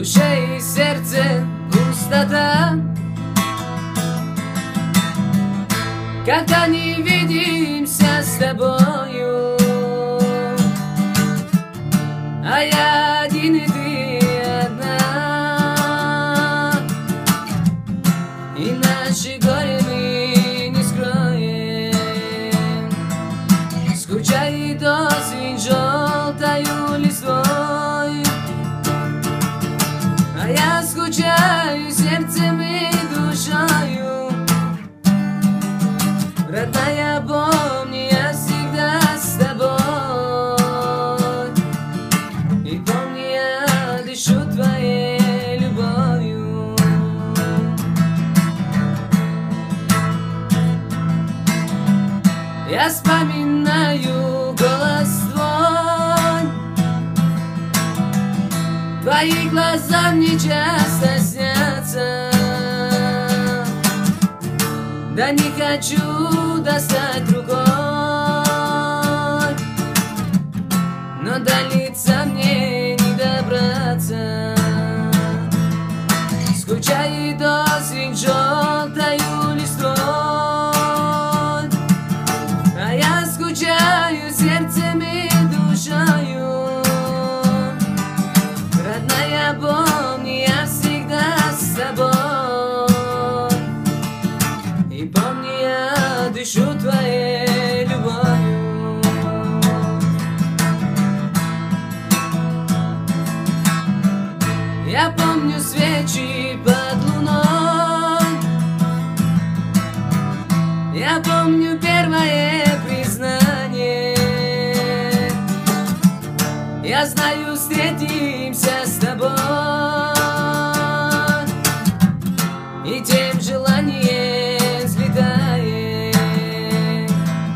душе и сердце пустота, когда не видимся с тобою, а я один и ты одна, и наши горе мы не скроем. Скучает осень желтою листвой, а я скучаю сердцем и душою. Родная, помни, я всегда с тобой, и помни, я дышу твоей любовью. Я вспоминаю голос твой, твои глаза мне часто снятся. Да не хочу достать рукой, но до лица мне не добраться. Скучает осень желтою листвой, а я скучаю сердцем и душою. Родная, помни, я всегда с тобой, и помни, я дышу твоей любовью. Я помню свечи под луной, я помню первое признание. Я знаю, встретимся с тобой, и тем желанием взлетаем,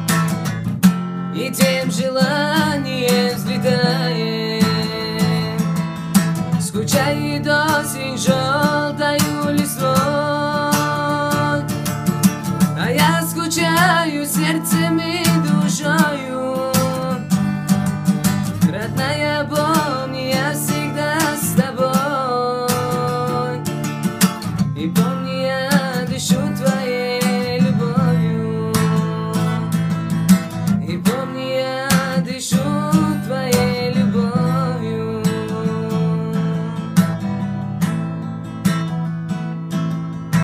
и тем желанием взлетаем. Скучает осень желтою листвой, а я скучаю сердцем